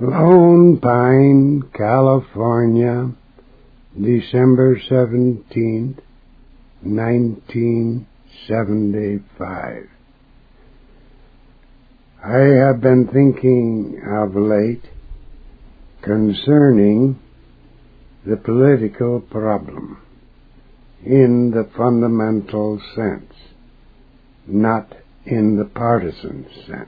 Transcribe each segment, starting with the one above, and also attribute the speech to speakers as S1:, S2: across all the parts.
S1: Lone Pine, California, December 17th, 1975. I have been thinking of late concerning the political problem in the fundamental sense, not in the partisan sense,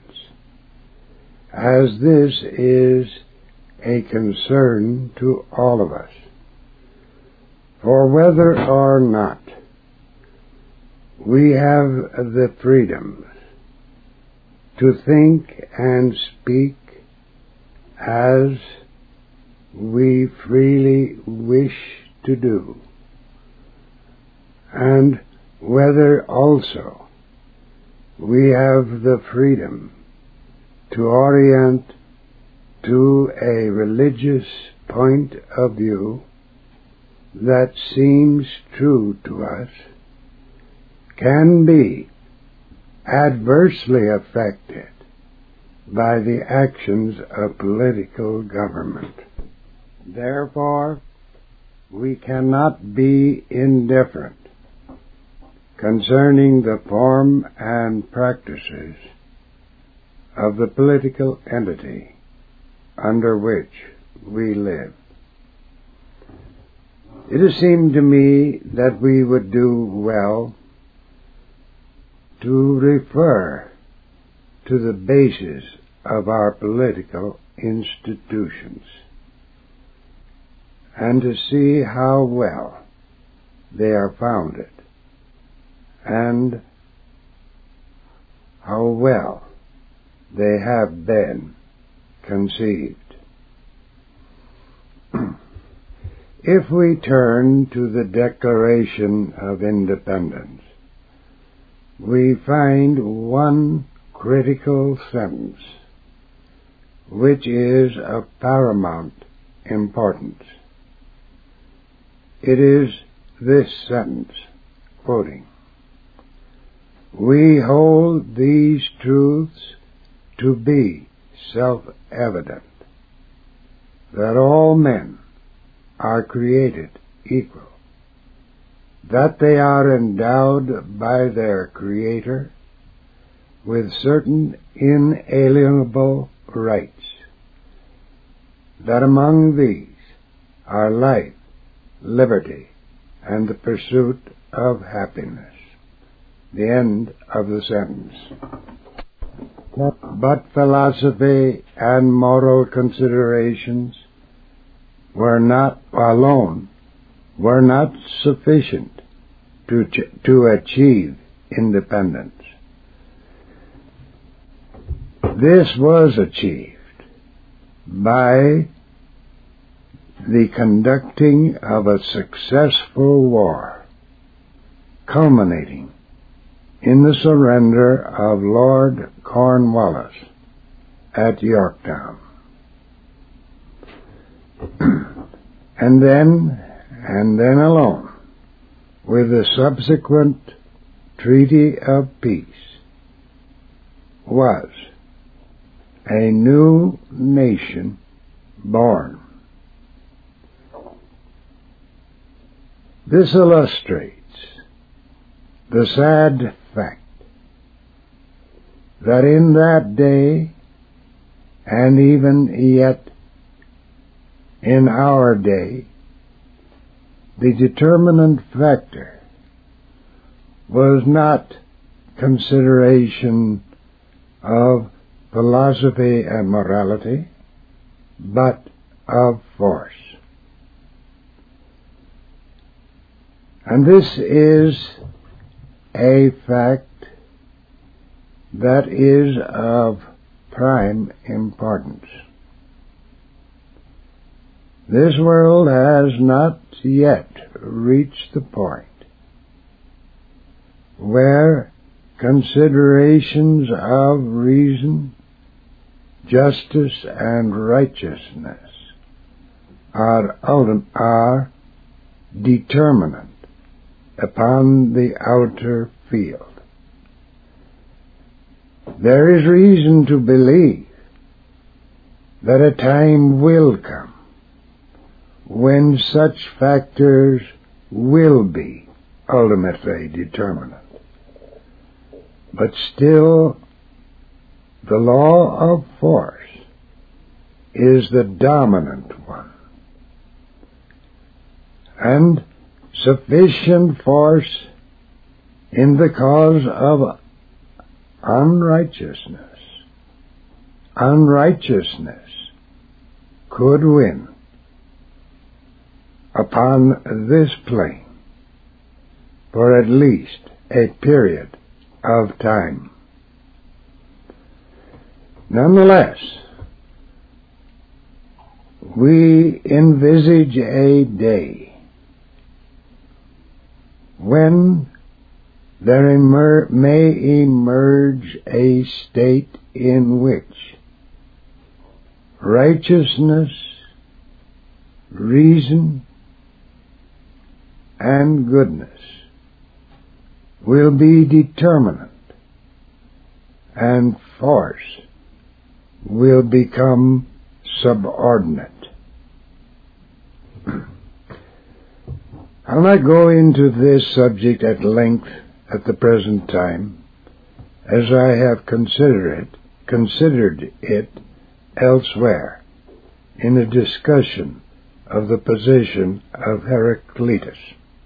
S1: as this is a concern to all of us. For whether or not we have the freedom to think and speak as we freely wish to do, and whether also we have the freedom to orient to a religious point of view that seems true to us, can be adversely affected by the actions of political government. Therefore, we cannot be indifferent concerning the form and practices of the political entity under which we live. It has seemed to me that we would do well to refer to the basis of our political institutions and to see how well they are founded and how well they have been conceived. If we turn to the Declaration of Independence, we find one critical sentence which is of paramount importance. It is this sentence, quoting, "We hold these truths to be self-evident, that all men are created equal, that they are endowed by their Creator with certain inalienable rights, that among these are life, liberty, and the pursuit of happiness." The end of the sentence. But philosophy and moral considerations were not sufficient to achieve independence. This was achieved by the conducting of a successful war, culminating in the surrender of Lord Cornwallis at Yorktown. and then alone, with the subsequent Treaty of Peace, was a new nation born. This illustrates the sad fact that in that day, and even yet in our day, the determinant factor was not consideration of philosophy and morality, but of force. And this is a fact that is of prime importance. This world has not yet reached the point where considerations of reason, justice, and righteousness are determinant upon the outer field. There is reason to believe that a time will come when such factors will be ultimately determinant. But still, the law of force is the dominant one, and sufficient force in the cause of unrighteousness could win upon this plane for at least a period of time. Nonetheless, we envisage a day when there may emerge a state in which righteousness, reason, and goodness will be determinant, and force will become subordinate. I'll not go into this subject at length at the present time, as I have considered it elsewhere in a discussion of the position of Heraclitus.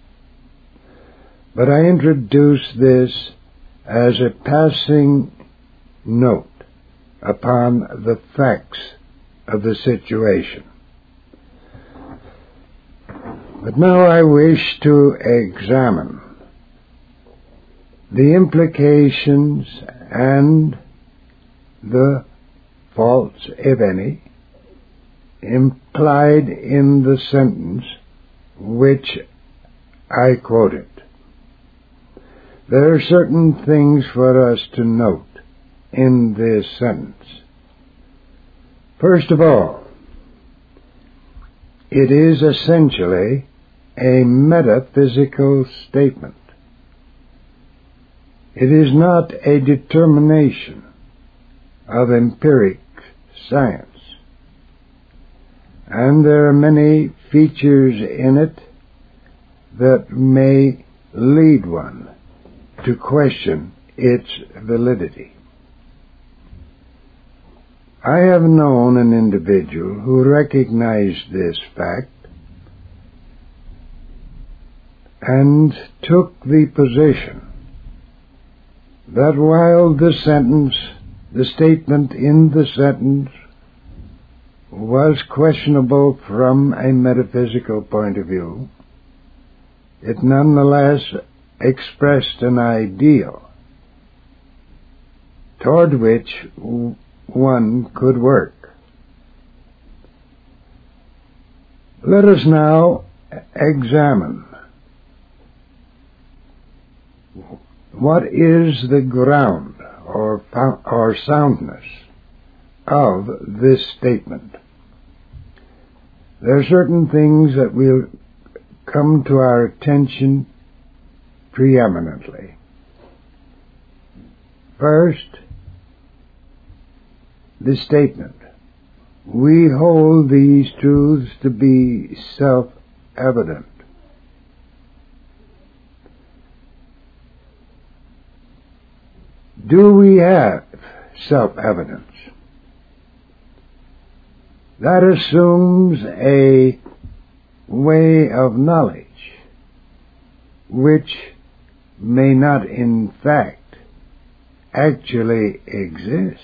S1: But I introduce this as a passing note upon the facts of the situation. But now I wish to examine the implications and the faults, if any, implied in the sentence which I quoted. There are certain things for us to note in this sentence. First of all, it is essentially a metaphysical statement. It is not a determination of empiric science, and there are many features in it that may lead one to question its validity. I have known an individual who recognized this fact and took the position that while the statement in the sentence was questionable from a metaphysical point of view, it nonetheless expressed an ideal toward which one could work. Let us now examine what is the ground or soundness of this statement. There are certain things that will come to our attention preeminently. First, the statement, we hold these truths to be self-evident. Do we have self-evidence? That assumes a way of knowledge which may not in fact actually exist.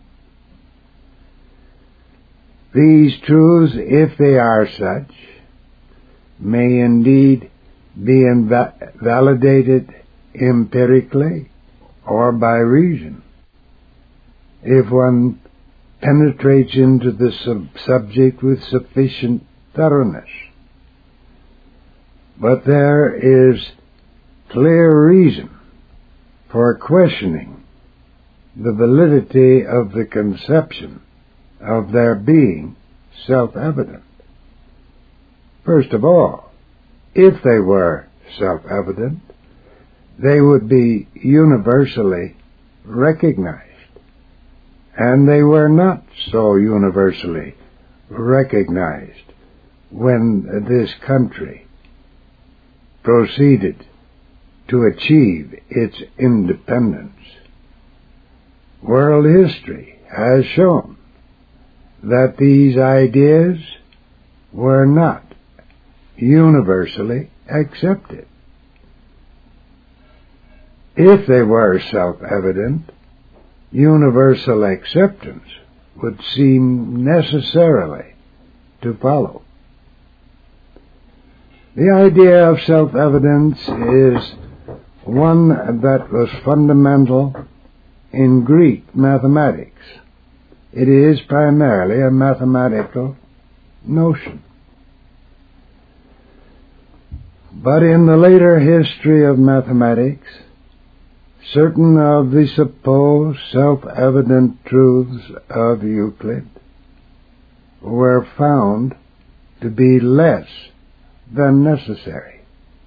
S1: These truths, if they are such, may indeed be validated empirically or by reason, if one penetrates into the subject with sufficient thoroughness. But there is clear reason for questioning the validity of the conception of their being self-evident. First of all, if they were self-evident, they would be universally recognized. and they were not so universally recognized when this country proceeded to achieve its independence. World history has shown that these ideas were not universally accepted. If they were self-evident, universal acceptance would seem necessarily to follow. The idea of self-evidence is one that was fundamental in Greek mathematics. It is primarily a mathematical notion. But in the later history of mathematics, certain of the supposed self-evident truths of Euclid were found to be less than necessary.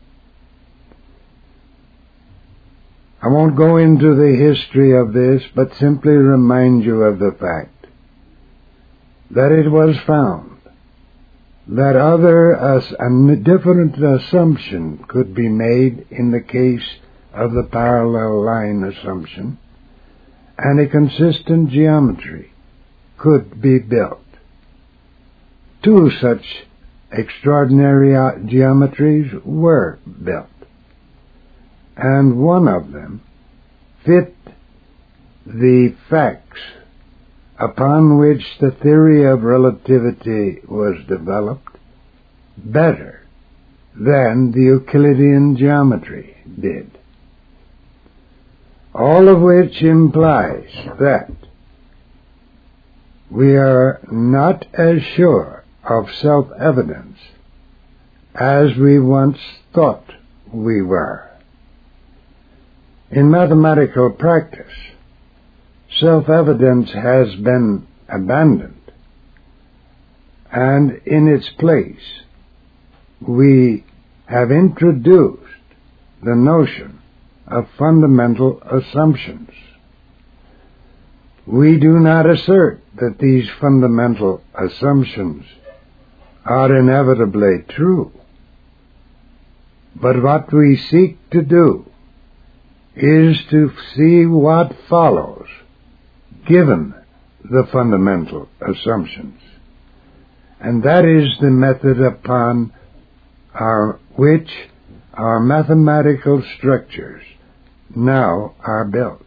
S1: I won't go into the history of this, but simply remind you of the fact that it was found that a different assumption could be made in the case of the parallel line assumption, and a consistent geometry could be built. Two such extraordinary geometries were built, and one of them fit the facts upon which the theory of relativity was developed better than the Euclidean geometry did. All of which implies that we are not as sure of self-evidence as we once thought we were. In mathematical practice, self-evidence has been abandoned, and in its place we have introduced the notion of fundamental assumptions. We do not assert that these fundamental assumptions are inevitably true, but what we seek to do is to see what follows given the fundamental assumptions. And that is the method upon which our mathematical structures now are built.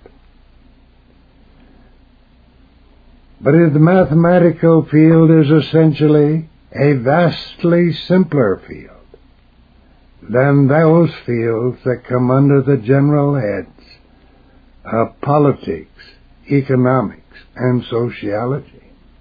S1: But if the mathematical field is essentially a vastly simpler field than those fields that come under the general heads of politics, economics, and sociology.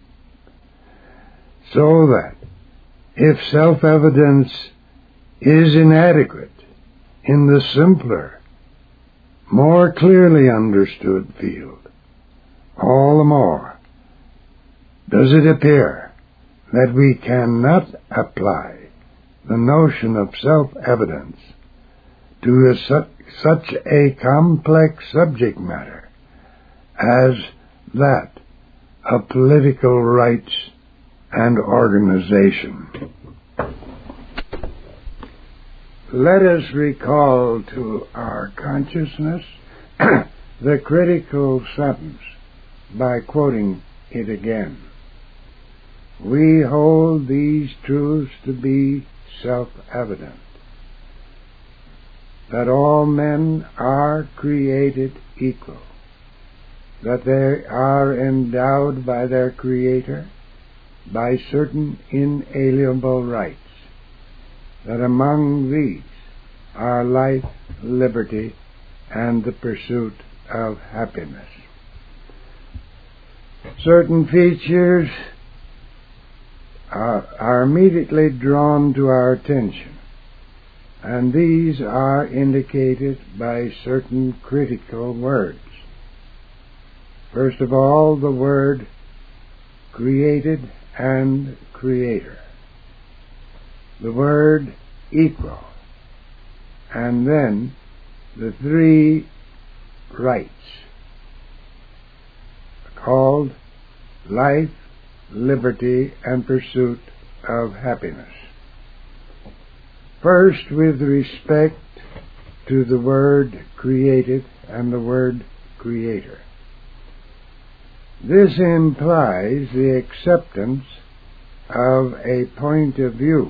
S1: So that if self-evidence is inadequate in the simpler, more clearly understood field, all the more does it appear that we cannot apply the notion of self-evidence to such a complex subject matter as that of political rights and organization. Let us recall to our consciousness the critical sentence by quoting it again. We hold these truths to be self-evident, that all men are created equal, that they are endowed by their Creator by certain inalienable rights, that among these are life, liberty, and the pursuit of happiness. Certain features are immediately drawn to our attention, and these are indicated by certain critical words. First of all, the word created and creator, the word equal, and then the three rights called life, liberty, and pursuit of happiness. First, with respect to the word created and the word creator. This implies the acceptance of a point of view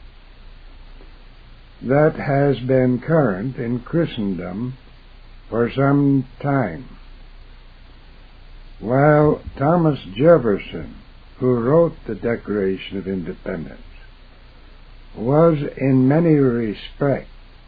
S1: that has been current in Christendom for some time. While Thomas Jefferson, who wrote the Declaration of Independence, was in many respects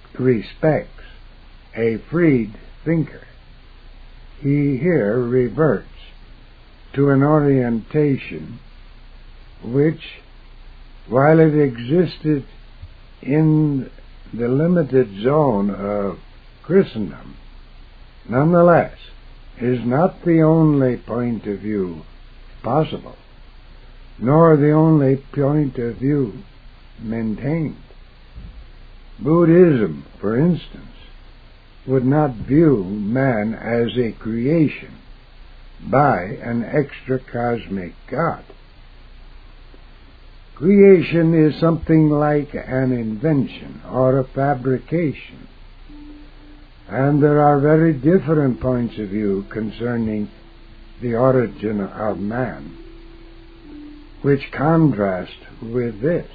S1: a freed thinker, he here reverts to an orientation which, while it existed in the limited zone of Christendom, nonetheless is not the only point of view possible, nor the only point of view maintained. Buddhism, for instance, would not view man as a creation by an extra-cosmic God. Creation is something like an invention or a fabrication, and there are very different points of view concerning the origin of man, which contrast with this.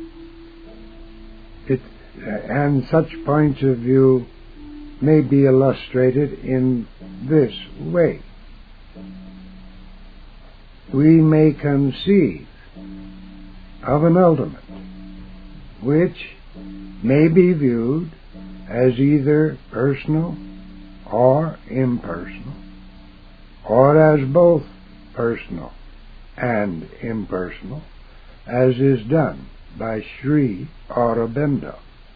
S1: And such points of view may be illustrated in this way. We may conceive of an ultimate, which may be viewed as either personal or impersonal, or as both personal and impersonal, as is done by Sri Aurobindo.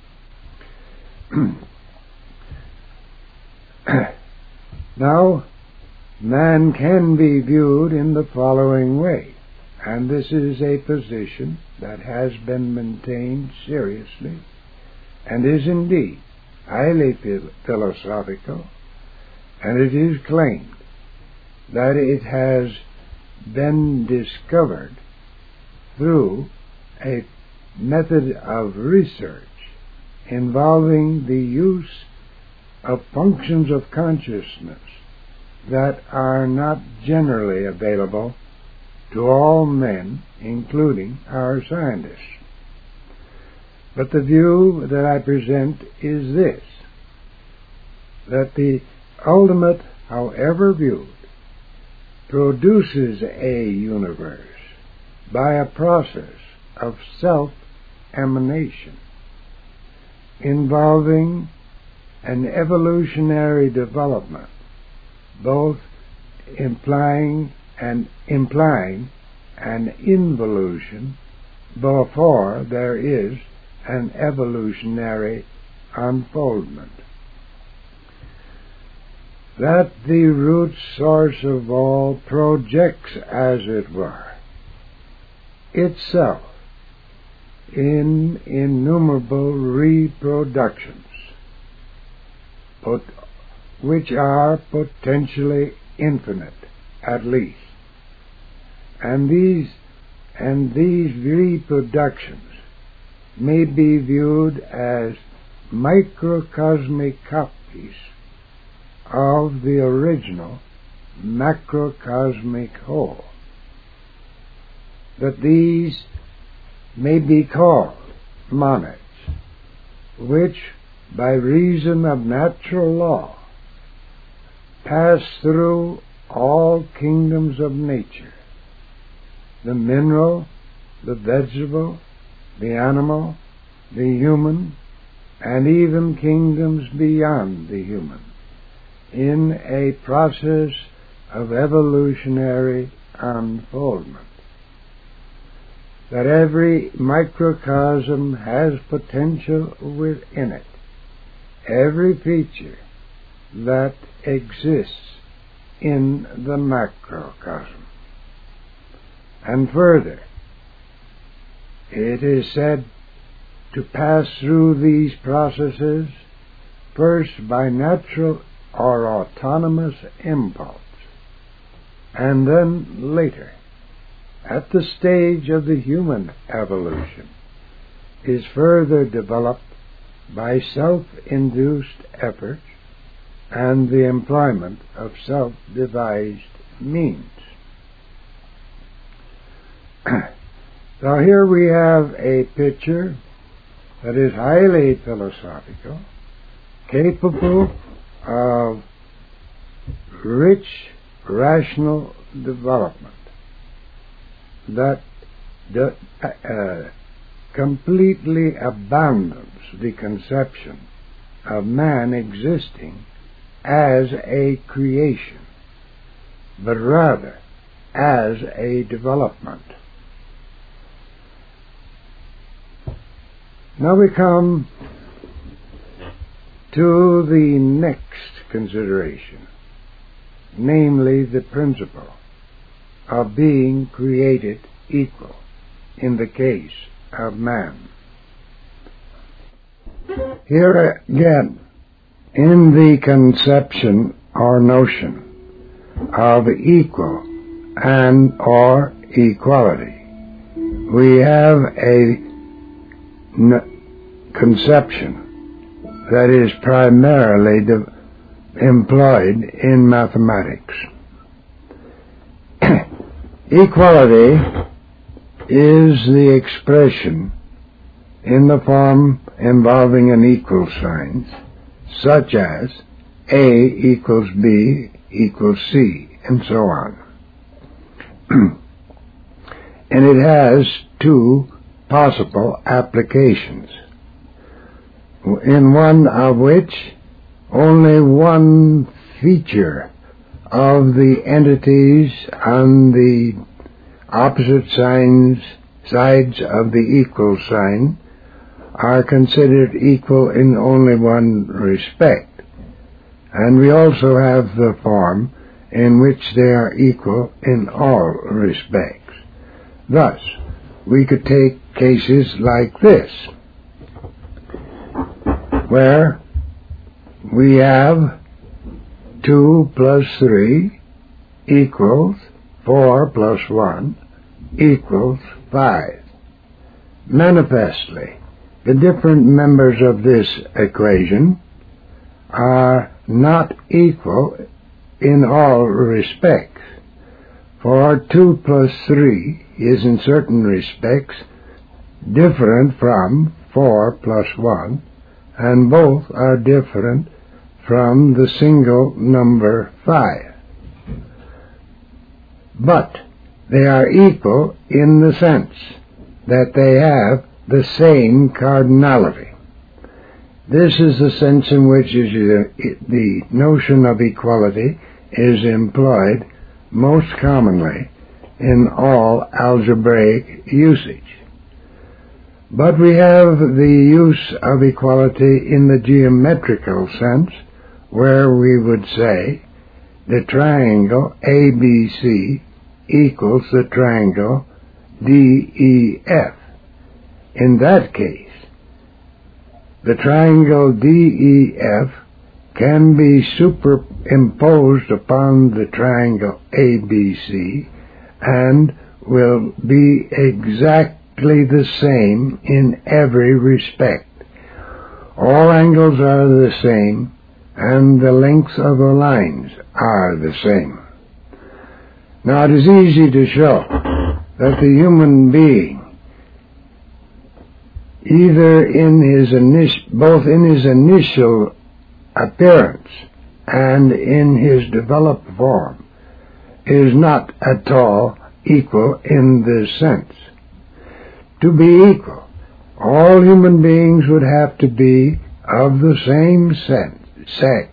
S1: Now, man can be viewed in the following way, and this is a position that has been maintained seriously and is indeed highly philosophical, and it is claimed that it has been discovered through a method of research involving the use of functions of consciousness that are not generally available to all men, including our scientists. But the view that I present is this, that the ultimate, however viewed, produces a universe by a process of self-emanation, involving an evolutionary development, both implying an involution before there is an evolutionary unfoldment. That the root source of all projects, as it were, itself in innumerable reproductions, which are potentially infinite, at least. And these reproductions may be viewed as microcosmic copies of the original macrocosmic whole. That these may be called monads, which, by reason of natural law, pass through all kingdoms of nature, the mineral, the vegetable, the animal, the human, and even kingdoms beyond the human, in a process of evolutionary unfoldment. That every microcosm has potential within it, every feature that exists in the macrocosm. And further, it is said to pass through these processes first by natural or autonomous impulse, and then later, at the stage of the human evolution, is further developed by self-induced efforts and the employment of self-devised means. So here we have a picture that is highly philosophical, capable of rich, rational development that completely abandons the conception of man existing as a creation, but rather as a development. Now we come to the next consideration, namely the principle of being created equal in the case of man. Here again, in the conception or notion of equal and or equality, we have a conception that is primarily employed in mathematics. Equality is the expression in the form involving an equal sign, such as A equals B equals C, and so on. And it has two possible applications, in one of which only one feature of the entities on the opposite sides of the equal sign are considered equal in only one respect, and we also have the form in which they are equal in all respects. Thus, we could take cases like this, where we have 2 plus 3 equals 4 plus 1 equals 5. Manifestly, the different members of this equation are not equal in all respects, for 2 plus 3 is in certain respects different from 4 plus 1, and both are different from the single number 5. But they are equal in the sense that they have the same cardinality. This is the sense in which the notion of equality is employed most commonly in all algebraic usage. But we have the use of equality in the geometrical sense, where we would say the triangle ABC equals the triangle DEF. In that case, the triangle DEF can be superimposed upon the triangle ABC and will be exactly the same in every respect. All angles are the same, and the lengths of the lines are the same. Now, it is easy to show that the human being, either both in his initial appearance and in his developed form, is not at all equal in this sense. To be equal, all human beings would have to be of the same sex.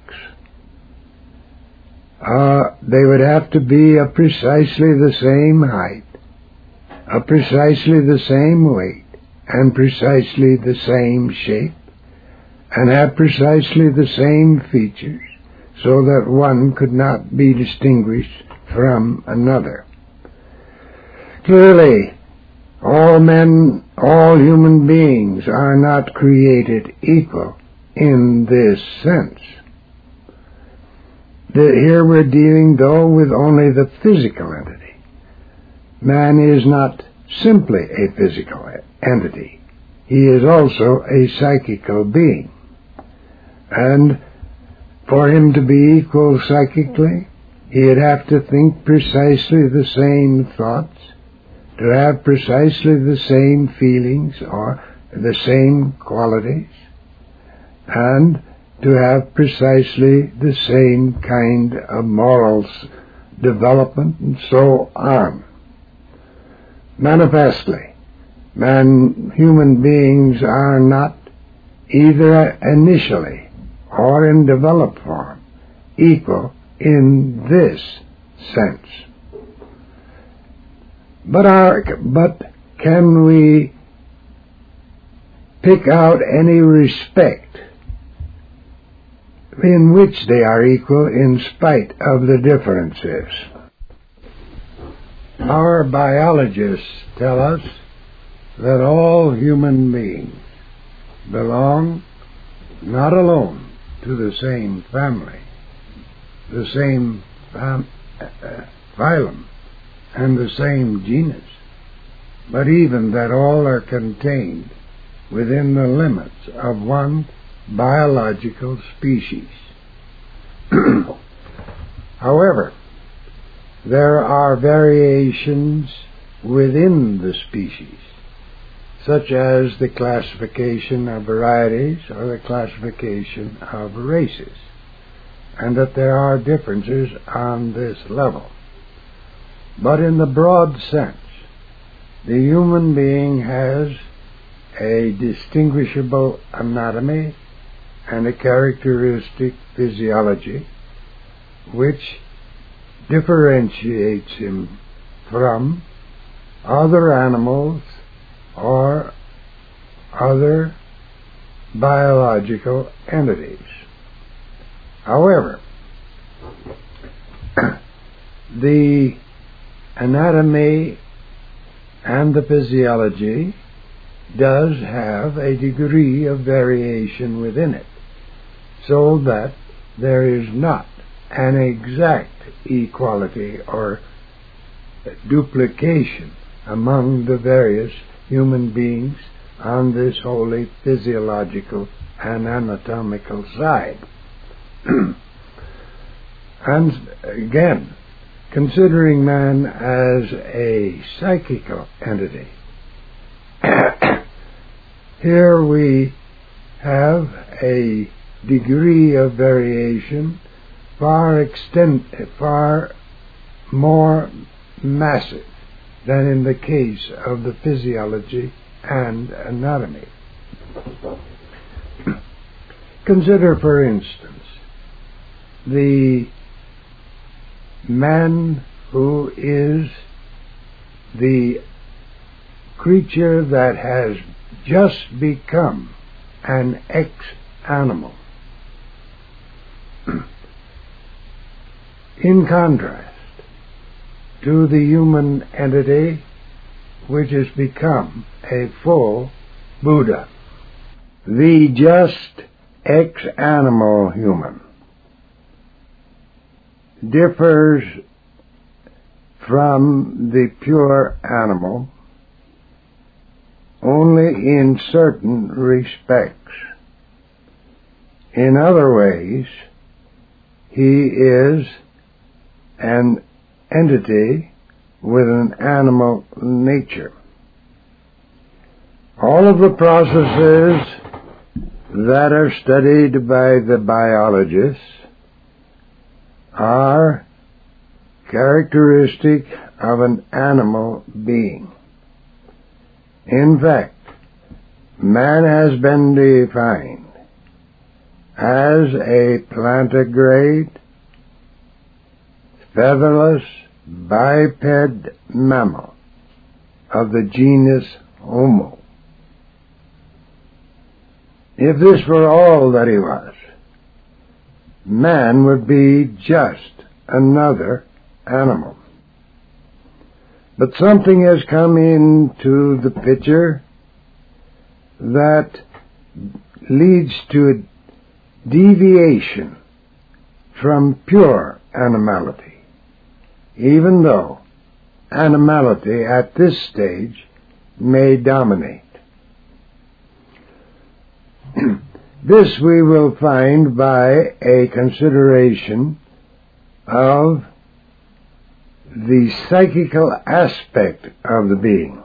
S1: They would have to be of precisely the same height, of precisely the same weight, and precisely the same shape, and have precisely the same features, so that one could not be distinguished from another. Clearly, all human beings are not created equal in this sense. Here we're dealing, though, with only the physical entity. Man is not simply a physical entity. He is also a psychical being. And for him to be equal psychically, he'd have to think precisely the same thoughts, to have precisely the same feelings or the same qualities, and to have precisely the same kind of moral development, and so on. Manifestly, human beings are not, either initially or in developed form, equal in this sense. But can we pick out any respect in which they are equal in spite of the differences? Our biologists tell us that all human beings belong not alone to the same family, the same phylum, and the same genus, but even that all are contained within the limits of one biological species. However, there are variations within the species, such as the classification of varieties or the classification of races, and that there are differences on this level. But in the broad sense, the human being has a distinguishable anatomy and a characteristic physiology which differentiates him from other animals or other biological entities. However, the anatomy and the physiology does have a degree of variation within it, so that there is not an exact equality or duplication among the various human beings on this wholly physiological and anatomical side. And again, considering man as a psychical entity, here we have a degree of variation far more massive than in the case of the physiology and anatomy. Consider, for instance, the man who is the creature that has just become an ex-animal. In contrast to the human entity which has become a full Buddha. The just ex-animal human differs from the pure animal only in certain respects. In other ways, he is an entity with an animal nature. All of the processes that are studied by the biologists are characteristic of an animal being. In fact, man has been defined as a plantigrade, featherless, biped mammal of the genus Homo. If this were all that he was, man would be just another animal. But something has come into the picture that leads to a deviation from pure animality, even though animality at this stage may dominate. This we will find by a consideration of the psychical aspect of the being.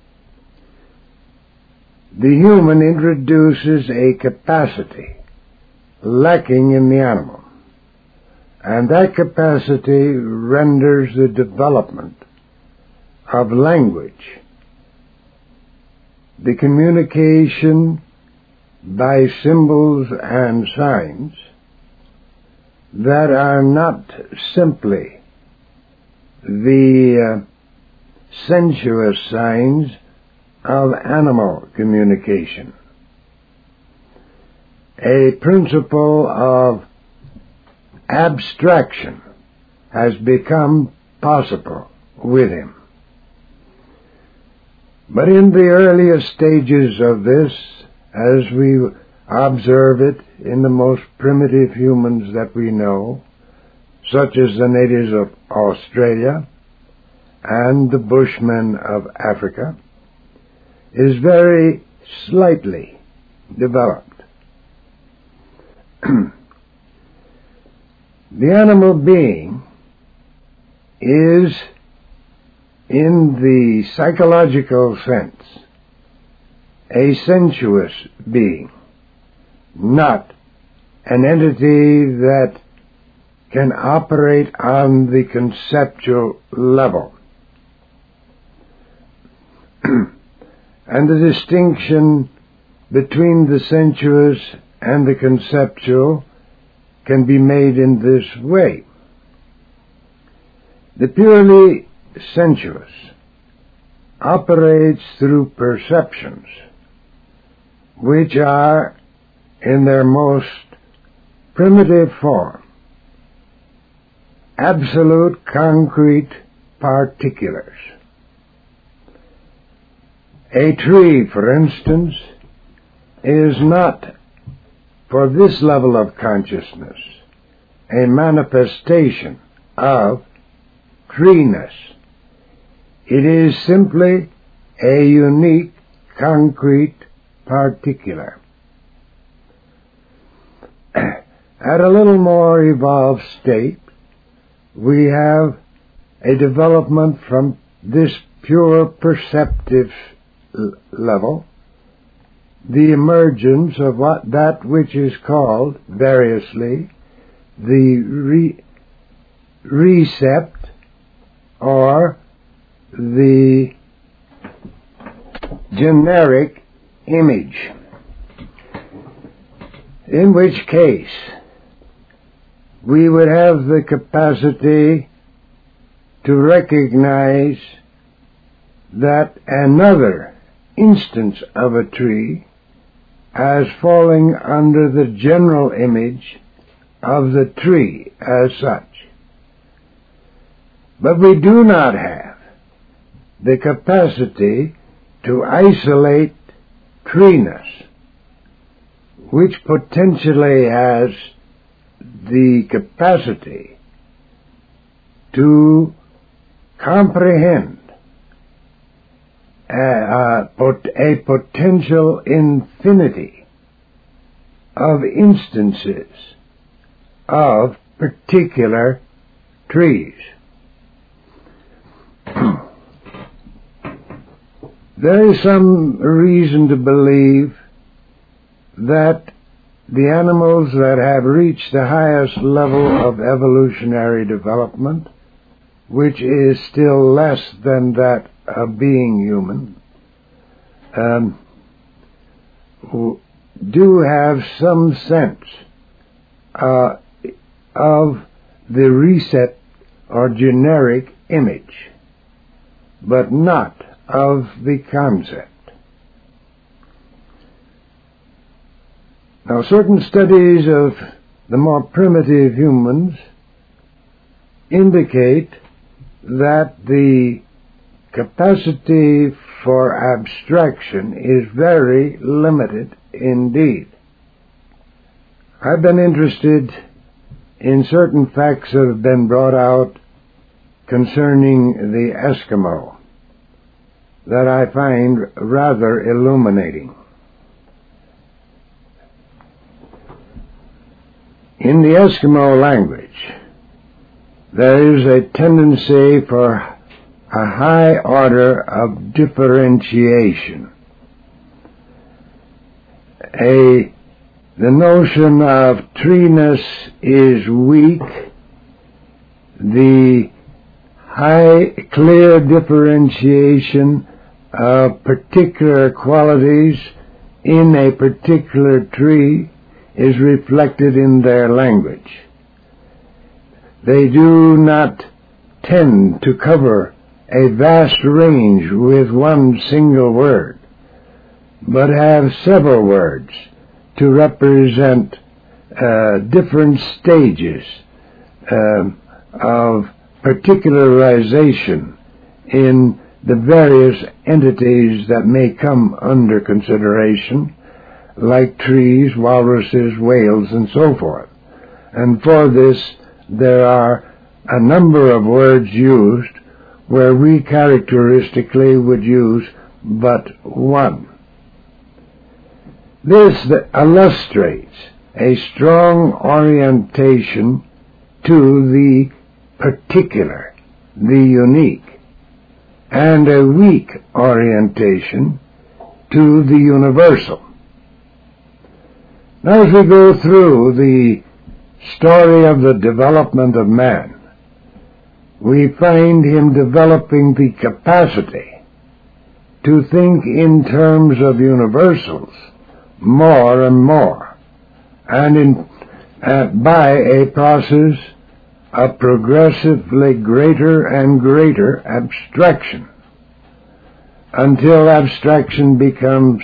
S1: The human introduces a capacity lacking in the animal, and that capacity renders the development of language, the communication by symbols and signs that are not simply the sensuous signs of animal communication. A principle of abstraction has become possible with him. But in the earliest stages of this, as we observe it in the most primitive humans that we know, such as the natives of Australia and the Bushmen of Africa, is very slightly developed. The animal being is, in the psychological sense, a sensuous being, not an entity that can operate on the conceptual level. And the distinction between the sensuous and the conceptual can be made in this way. The purely sensuous operates through perceptions, which are, in their most primitive form, absolute concrete particulars. A tree, for instance, is not, for this level of consciousness, a manifestation of treeness. It is simply a unique, concrete particular. At a little more evolved state, we have a development from this pure perceptive level, the emergence of that which is called variously the recept, or the generic image, in which case we would have the capacity to recognize that another instance of a tree as falling under the general image of the tree as such. But we do not have the capacity to isolate treeness, which potentially has the capacity to comprehend a potential infinity of instances of particular trees. There is some reason to believe that the animals that have reached the highest level of evolutionary development, which is still less than that of being human, do have some sense of the reset or generic image, but not of the concept. Now, certain studies of the more primitive humans indicate that the capacity for abstraction is very limited indeed. I've been interested in certain facts that have been brought out concerning the Eskimo that I find rather illuminating. In the Eskimo language, there is a tendency for a high order of differentiation. The notion of treeness is weak. The high, clear differentiation of particular qualities in a particular tree is reflected in their language. They do not tend to cover a vast range with one single word, but have several words to represent different stages of particularization in the various entities that may come under consideration, like trees, walruses, whales, and so forth. And for this, there are a number of words used where we characteristically would use but one. This illustrates a strong orientation to the particular, the unique, and a weak orientation to the universal. Now, as we go through the story of the development of man, we find him developing the capacity to think in terms of universals more and more, and by a process of progressively greater and greater abstraction, until abstraction becomes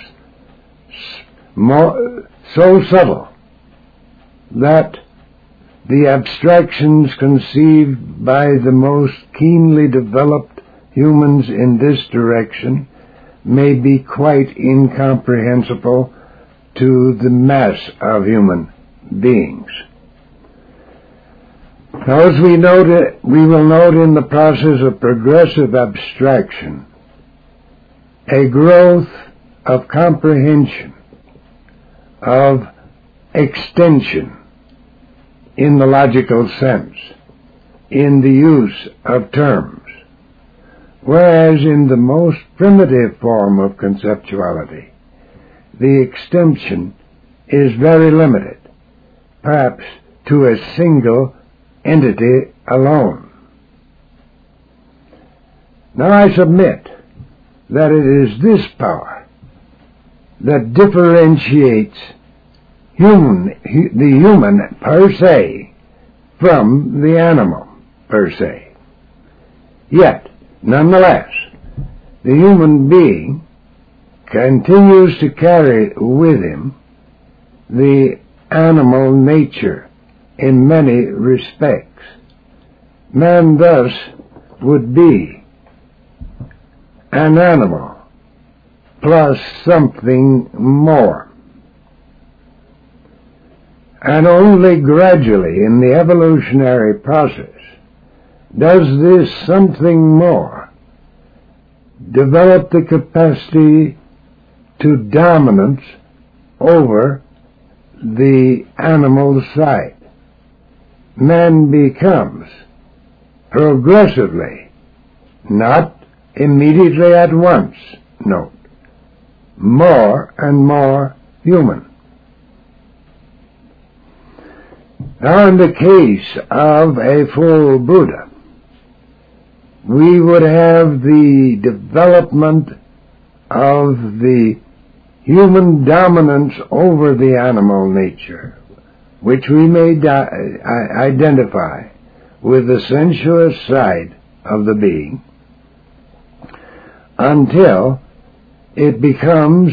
S1: so subtle that the abstractions conceived by the most keenly developed humans in this direction may be quite incomprehensible to the mass of human beings. Now, as we will note in the process of progressive abstraction, a growth of comprehension, of extension in the logical sense, in the use of terms, whereas in the most primitive form of conceptuality, the extension is very limited, perhaps to a single entity alone. Now, I submit that it is this power that differentiates the human per se from the animal per se. Yet, nonetheless, the human being continues to carry with him the animal nature in many respects. Man thus would be an animal plus something more. And only gradually in the evolutionary process does this something more develop the capacity to dominance over the animal side. Man becomes progressively, not immediately at once, note, more and more human. Now, in the case of a full Buddha, we would have the development of the human dominance over the animal nature, which we may identify with the sensuous side of the being, until it becomes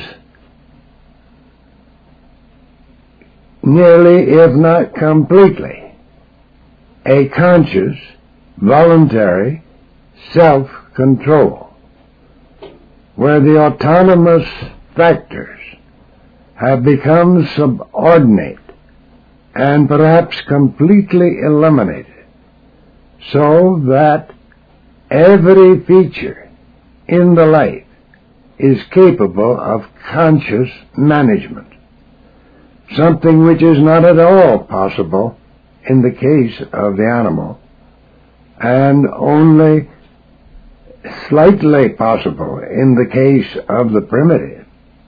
S1: nearly, if not completely, a conscious, voluntary self-control, where the autonomous factors have become subordinate and perhaps completely eliminated, so that every feature in the life is capable of conscious management, something which is not at all possible in the case of the animal, and only slightly possible in the case of the primitive,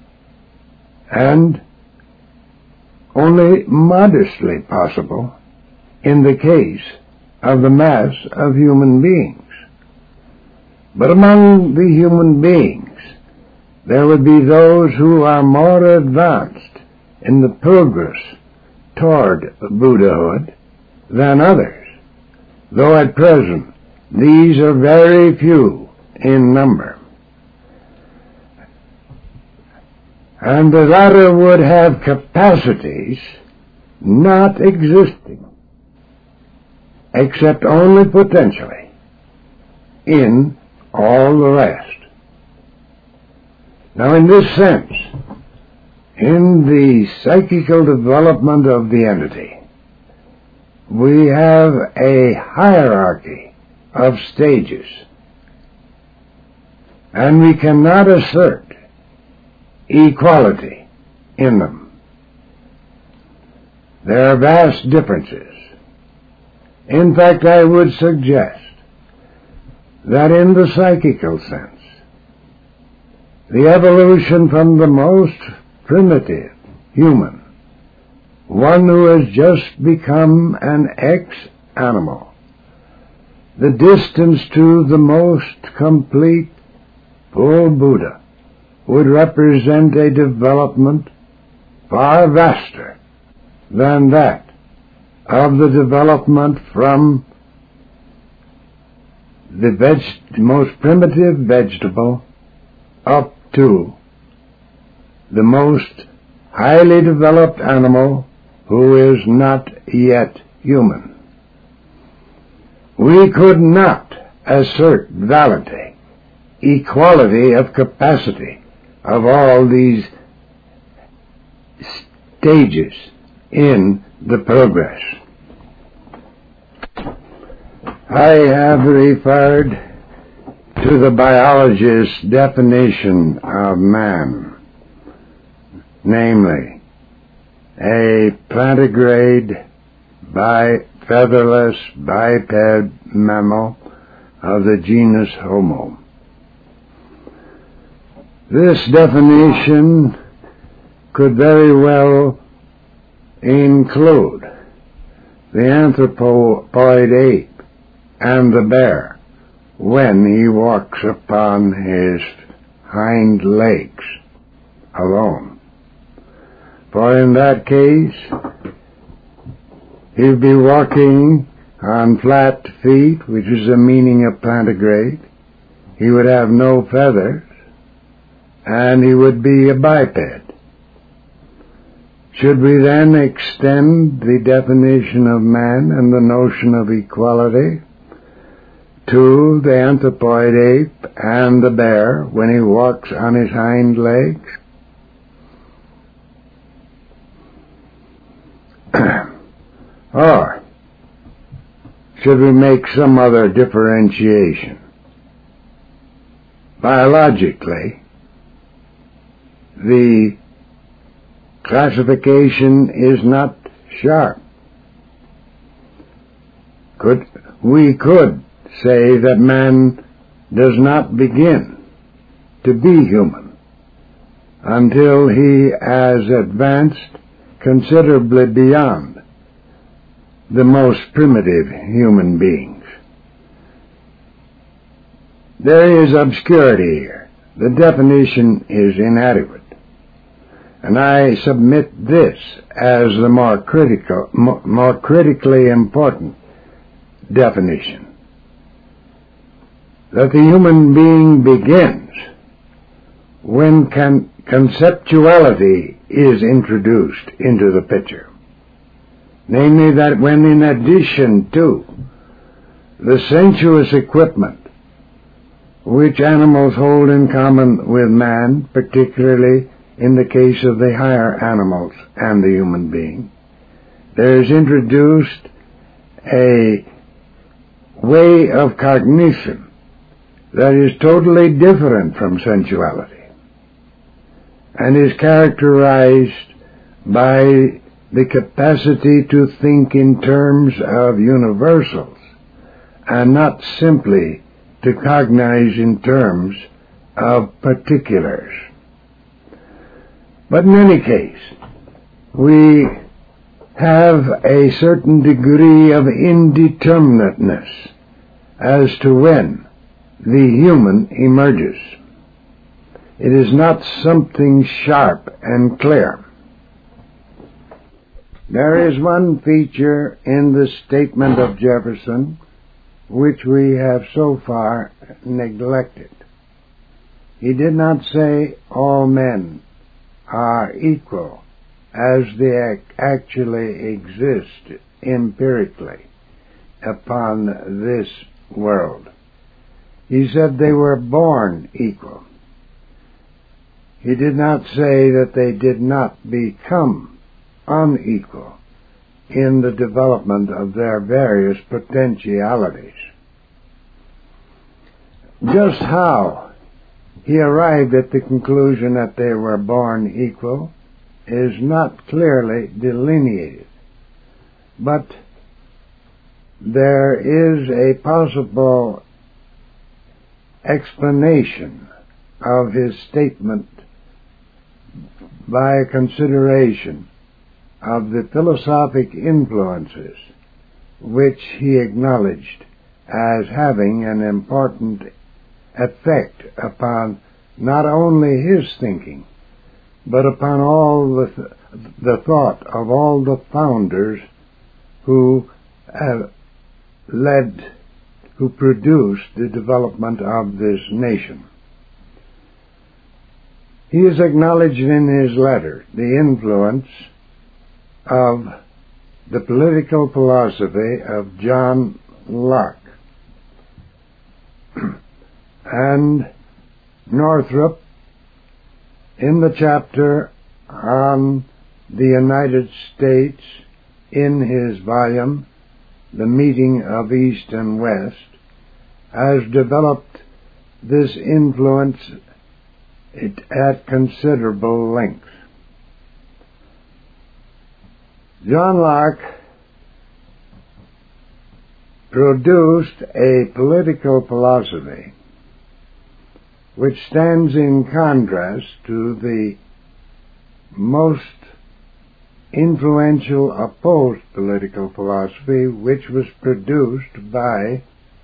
S1: and only modestly possible in the case of the mass of human beings. But among the human beings, there would be those who are more advanced in the progress toward Buddhahood than others, though at present these are very few in number. And the latter would have capacities not existing, except only potentially, in all the rest. Now, in this sense, in the psychical development of the entity, we have a hierarchy of stages, and we cannot assert equality in them. There are vast differences. In fact, I would suggest that in the psychical sense, the evolution from the most primitive human, one who has just become an ex-animal, the distance to the most complete full Buddha would represent a development far vaster than that of the development from the most primitive vegetable up to the most highly developed animal who is not yet human. We could not assert validly equality of capacity of all these stages in the progress. I have referred to the biologist's definition of man, namely, a plantigrade featherless biped mammal of the genus Homo. This definition could very well include the anthropoid ape and the bear when he walks upon his hind legs alone. For in that case, he'd be walking on flat feet, which is the meaning of plantigrade. He would have no feathers, and he would be a biped. Should we then extend the definition of man and the notion of equality to the anthropoid ape and the bear when he walks on his hind legs? Or should we make some other differentiation? Biologically, the classification is not sharp. We could say that man does not begin to be human until he has advanced considerably beyond the most primitive human beings. There is obscurity here. The definition is inadequate. And I submit this as the more critically important definition. That the human being begins when conceptuality is introduced into the picture. Namely, that when in addition to the sensuous equipment which animals hold in common with man, particularly in the case of the higher animals and the human being, there is introduced a way of cognition that is totally different from sensuality and is characterized by the capacity to think in terms of universals and not simply to cognize in terms of particulars. But in any case, we have a certain degree of indeterminateness as to when the human emerges. It is not something sharp and clear. There is one feature in the statement of Jefferson which we have so far neglected. He did not say all men are equal as they actually exist empirically upon this world. He said they were born equal. He did not say that they did not become unequal in the development of their various potentialities. Just how he arrived at the conclusion that they were born equal is not clearly delineated, but there is a possible explanation of his statement by a consideration of the philosophic influences which he acknowledged as having an important effect upon not only his thinking, but upon all the thought of all the founders who produced the development of this nation. He has acknowledged in his letter the influence of the political philosophy of John Locke and Northrop in the chapter on the United States in his volume, The Meeting of East and West, has developed this influence at considerable length. John Locke produced a political philosophy which stands in contrast to the most influential opposed political philosophy which was produced by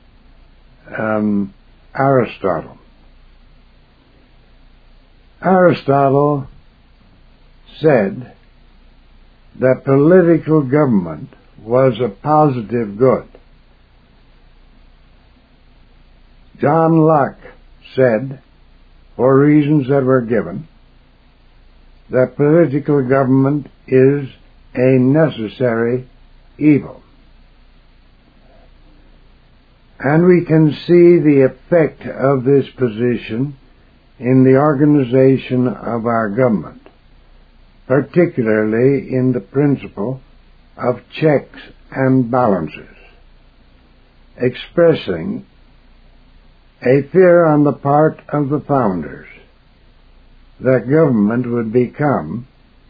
S1: Aristotle. Aristotle said that political government was a positive good. John Locke said, for reasons that were given, that political government is a necessary evil. And we can see the effect of this position in the organization of our government, particularly in the principle of checks and balances, expressing a fear on the part of the founders that government would become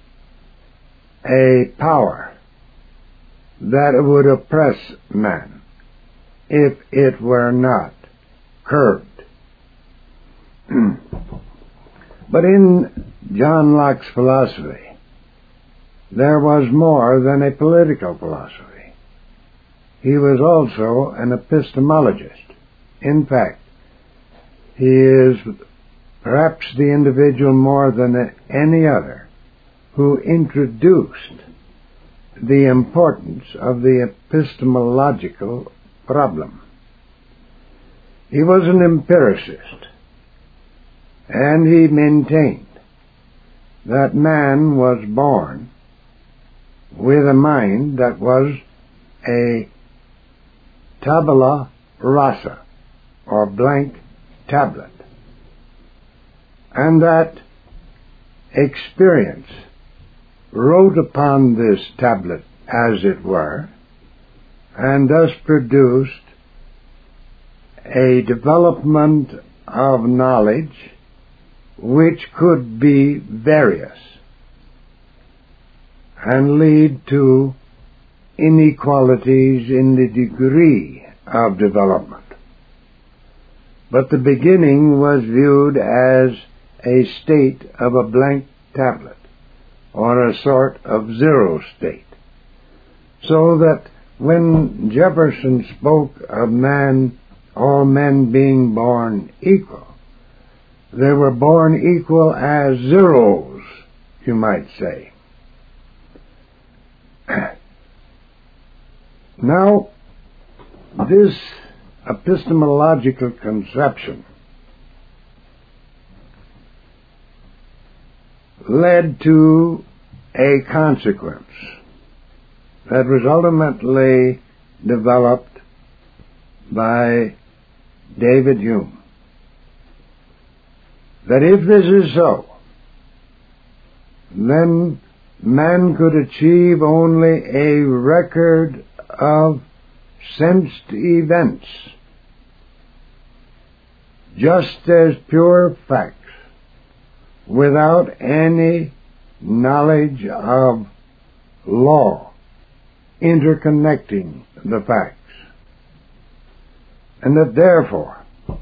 S1: a power that would oppress man if it were not curbed. But in John Locke's philosophy, there was more than a political philosophy. He was also an epistemologist. In fact, he is perhaps the individual more than any other who introduced the importance of the epistemological problem. He was an empiricist, and he maintained that man was born with a mind that was a tabula rasa, or blank tablet, and that experience wrote upon this tablet as it were, and thus produced a development of knowledge which could be various and lead to inequalities in the degree of development. But the beginning was viewed as a state of a blank tablet, or a sort of zero state, so that when Jefferson spoke of all men being born equal, they were born equal as zeros, you might say. Now, this epistemological conception led to a consequence that was ultimately developed by David Hume. That if this is so, then man could achieve only a record of sensed events, just as pure facts, without any knowledge of law interconnecting the facts, and that therefore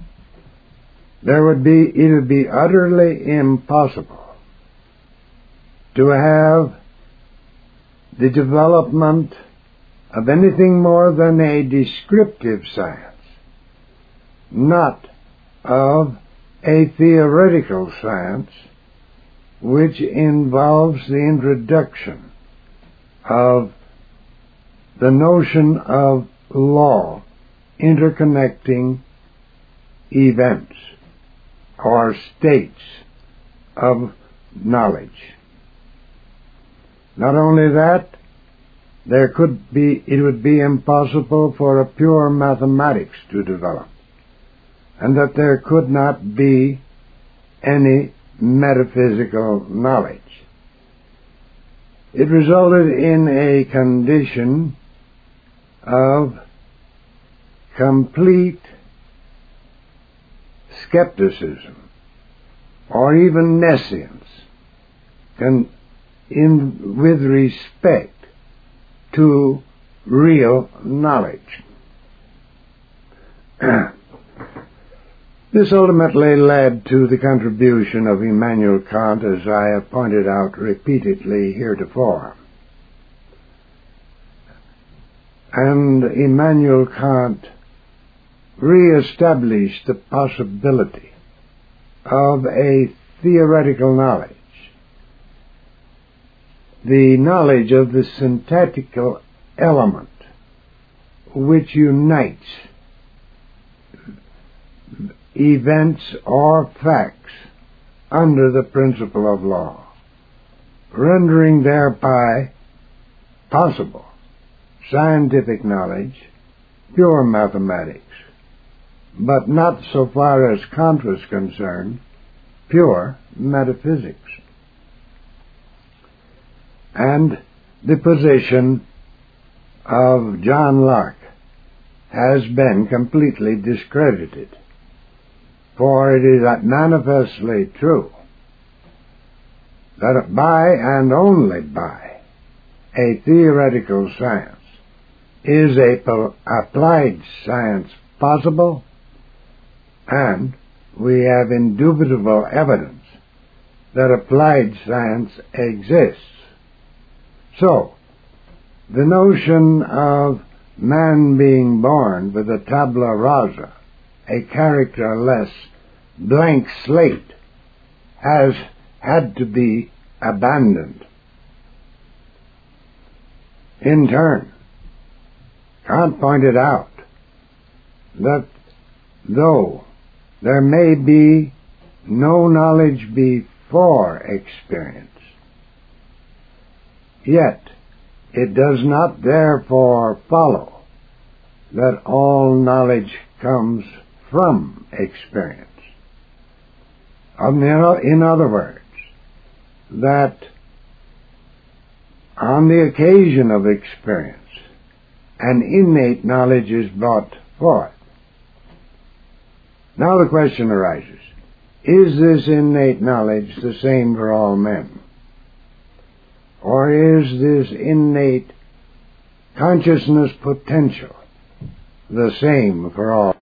S1: it would be utterly impossible to have the development of anything more than a descriptive science, not of a theoretical science which involves the introduction of the notion of law interconnecting events or states of knowledge. Not only that, it would be impossible for a pure mathematics to develop, and that there could not be any metaphysical knowledge. It resulted in a condition of complete skepticism, or even nescience, with respect to real knowledge. This ultimately led to the contribution of Immanuel Kant, as I have pointed out repeatedly heretofore. And Immanuel Kant re-established the possibility of a theoretical knowledge, the knowledge of the syntactical element which unites events or facts under the principle of law, rendering thereby possible scientific knowledge, pure mathematics, but not, so far as Kant was concerned, pure metaphysics. And the position of John Locke has been completely discredited, for it is manifestly true that by and only by a theoretical science is applied science possible, and we have indubitable evidence that applied science exists. So, the notion of man being born with a tabula rasa, a characterless blank slate, has had to be abandoned. In turn, Kant pointed out that though there may be no knowledge before experience, yet it does not therefore follow that all knowledge comes from experience. In other words, that On the occasion of experience, an innate knowledge is brought forth. Now the question arises, is this innate knowledge the same for all men? Or is this innate consciousness potential the same for all?